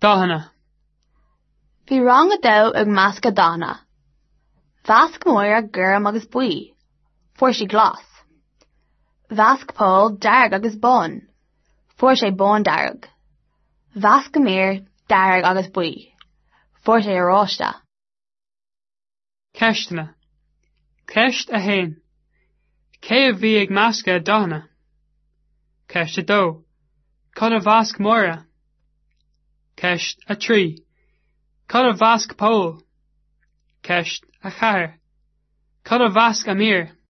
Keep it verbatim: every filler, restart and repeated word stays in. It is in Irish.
Dahana. Bhí rang a dó ag measc a dana. Vasc móire gurm agus bui. Fuair sí glas. Vasc pól darg agus bon. Fuair sé bon darg. Vasc amir darg agus bui. Fuair sé aráiste. Ceistena. Ceist a hain. Cé a bhí ag measca a dahana. Ceist a dó. Cad a vasc móire. Ceist a trí. Cad a vasc pól. Ceist a char. Cad a vasc amir.